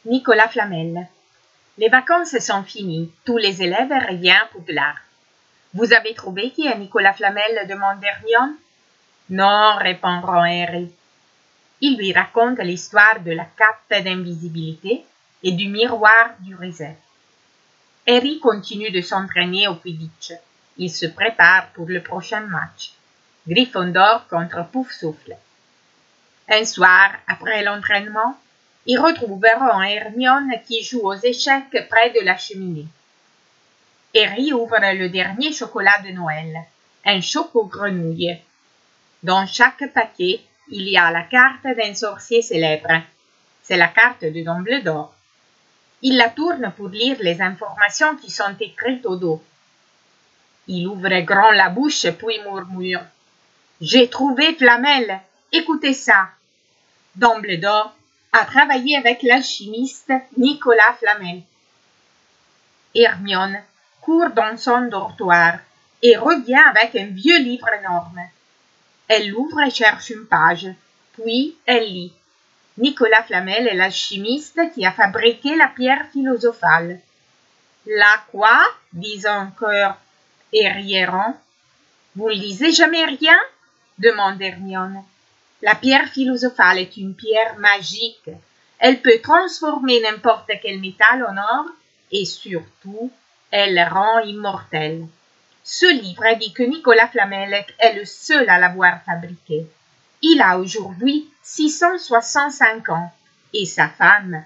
Nicolas Flamel. Les vacances sont finies. Tous les élèves reviennent à Poudlard. Vous avez trouvé qui est Nicolas Flamel demande Hermione. Non, répond Ron et Harry. Il lui raconte l'histoire de la cape d'invisibilité et du miroir du réserve. Harry continue de s'entraîner au Quidditch. Il se prépare pour le prochain match. Gryffondor contre Poufsouffle. Un soir, après l'entraînement, il retrouve Ron et Hermione qui jouent aux échecs près de la cheminée. Harry ouvre le dernier chocolat de Noël, un choco-grenouille. Dans chaque paquet, il y a la carte d'un sorcier célèbre. C'est la carte de Dumbledore. Il la tourne pour lire les informations qui sont écrites au dos. Il ouvre grand la bouche puis murmure. « J'ai trouvé Flamel. Écoutez ça. » Dumbledore a travaillé avec l'alchimiste Nicolas Flamel. Hermione court dans son dortoir et revient avec un vieux livre énorme. Elle l'ouvre et cherche une page, puis elle lit. Nicolas Flamel est l'alchimiste qui a fabriqué la pierre philosophale. La quoi? Dit en chœur Harry et Ron. Vous ne lisez jamais rien? Demande Hermione. La pierre philosophale est une pierre magique. Elle peut transformer n'importe quel métal en or et surtout, elle rend immortel. Ce livre dit que Nicolas Flamel est le seul à l'avoir fabriqué. Il a aujourd'hui 665 ans et sa femme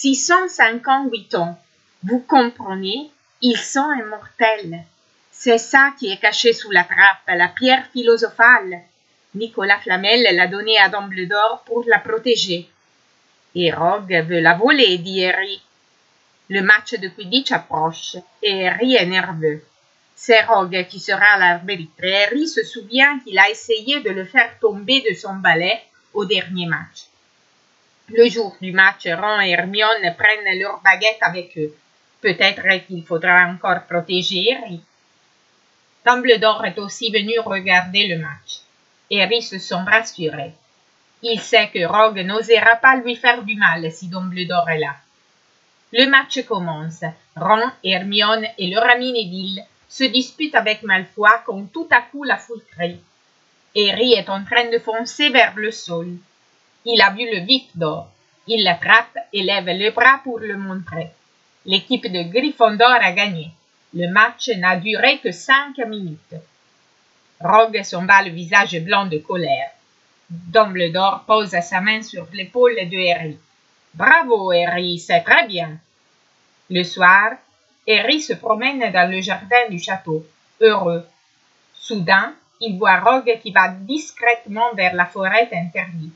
658 ans. Vous comprenez? Ils sont immortels. C'est ça qui est caché sous la trappe, la pierre philosophale. Nicolas Flamel l'a donnée à Dumbledore pour la protéger. Et Rogue veut la voler, dit Harry. Le match de Quidditch approche et Harry est nerveux. C'est Rogue qui sera l'arbitre et Harry se souvient qu'il a essayé de le faire tomber de son balai au dernier match. Le jour du match, Ron et Hermione prennent leurs baguettes avec eux. Peut-être qu'il faudra encore protéger Harry. Dumbledore est aussi venu regarder le match. Harry se sent rassuré. Il sait que Rogue n'osera pas lui faire du mal si Dumbledore est là. Le match commence. Ron, Hermione et leur ami Neville se disputent avec Malfoy quand tout à coup la foule crie. Harry est en train de foncer vers le sol. Il a vu le vif d'or. Il l'attrape et lève le bras pour le montrer. L'équipe de Gryffondor a gagné. Le match n'a duré que 5 minutes. Rogue s'en bat le visage blanc de colère. Dumbledore pose sa main sur l'épaule de Harry. « Bravo, Harry, c'est très bien. » Le soir, Harry se promène dans le jardin du château, heureux. Soudain, il voit Rogue qui va discrètement vers la forêt interdite.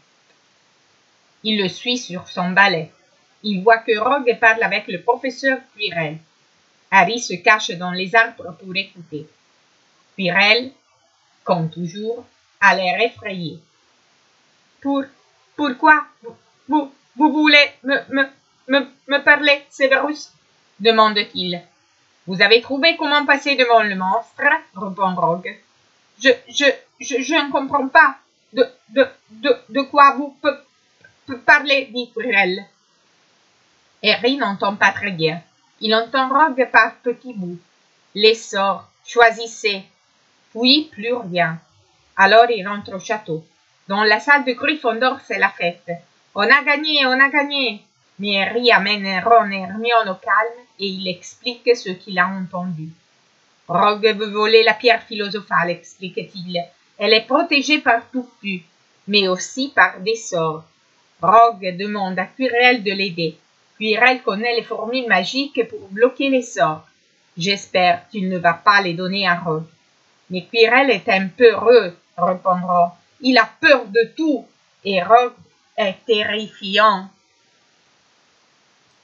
Il le suit sur son balai. Il voit que Rogue parle avec le professeur Quirrell. Harry se cache dans les arbres pour écouter. Quirrell, comme toujours, a l'air effrayé. Pourquoi vous voulez me parler, Severus? Demande-t-il. Vous avez trouvé comment passer devant le monstre? Répond Rogue. Je ne comprends pas de quoi vous parlez, dit Quirrell. Harry n'entend pas très bien. Il entend Rogue par petits bouts. Les sorts, choisissez. Puis plus rien. Alors il rentre au château. Dans la salle de Gryffondor, c'est la fête. On a gagné, on a gagné. Mais Harry amène Ron et Hermione au calme et il explique ce qu'il a entendu. Rogue veut voler la pierre philosophale, explique-t-il. Elle est protégée par Touffu, mais aussi par des sorts. Rogue demande à Quirrell de l'aider. Quirrell connaît les formules magiques pour bloquer les sorts. J'espère qu'il ne va pas les donner à Rogue. Mais Quirrell est un peu heureux, répond Ron. Il a peur de tout, et Rogue est terrifiant.